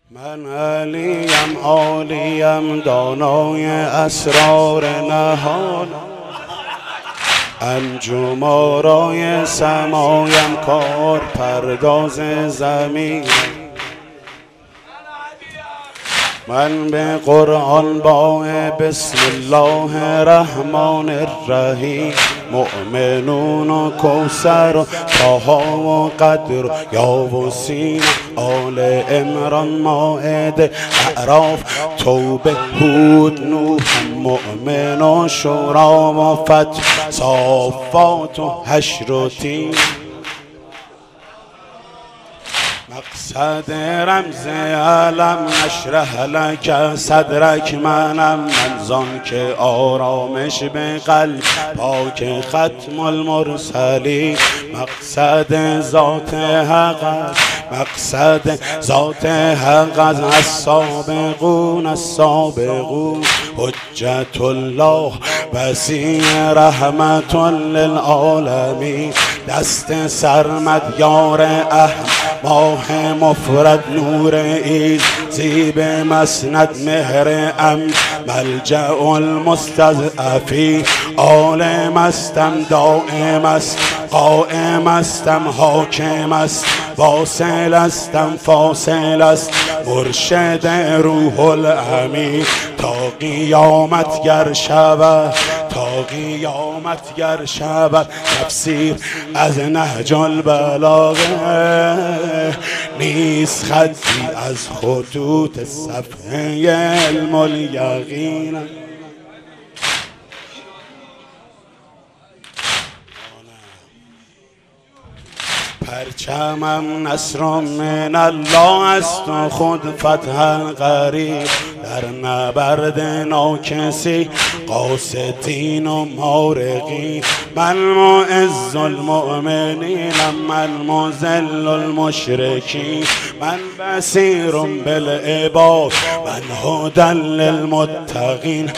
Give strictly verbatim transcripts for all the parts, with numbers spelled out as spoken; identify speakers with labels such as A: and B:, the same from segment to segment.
A: من علیم عالیم دانای اسرار نهان، انجم آرای سمایم کار پرداز زمین. من به قرآن با بسم الله الرحمن الرحیم مؤمنون و کوثر و طه و قدر و یا و سین آل عمران مائده اعراف توبه هود نوح مؤمن و شورا و فتح صافات و حشر و تین. مقصد رمز علم نشرح لک صدرک منم، من زان که آرامش به قلب پاک ختم المرسلین. مقصد ذات حق مقصد ذات حق از السابقون السابقون حجت الله وسیع رحمت للعالمین. دست سرمد یار احمد ماه مفرد نور ایز زیب مسند مهر ام ملجأ المستضعفین. عالم استم دائم است قائم استم حاکم است واصل استم فاصل است مرشد روح الامین. تا قیامت گر شود تا قیامت گر شود تفسیر از نهج البلاغه نیست خطی از خطوط صفحه علم الیقین. پرچمم نصر من الله است و خود فتح القریب، در نبرد ناکسی قاصدین و مارقین. من معز المؤمنین من مذل المشرکین. من بصیر بالعباد من هدی للمتقین.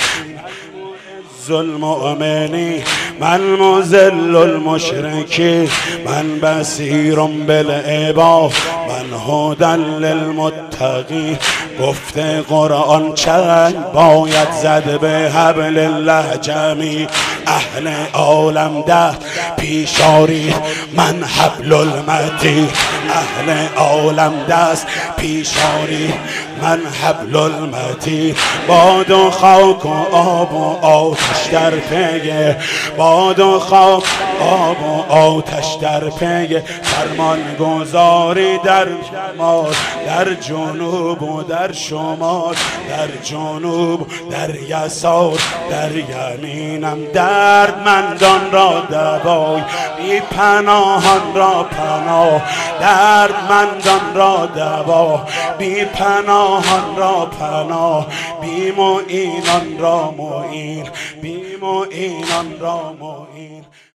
A: المؤمنین من مذل المشرکین. من بصیر بالعباد من هدی للمتقین. گفته قرآن چند باید زد به حبل الله جمیع اهل عالم ده پیشاری من حبل المتین. اهل عالم دست پیشاری من حبل المتین. باد و خاک و آب و آتش در پی باد و خاک آب و آتش در پی فرمان گذاری در شمال در جنوب و در شمال در جنوب در یسار در یمینم. دردمندان را دوای بی پناهان را پناه دردمندان را دوا بی پناهان را پناه بی معینان را معین بی معینان را معین.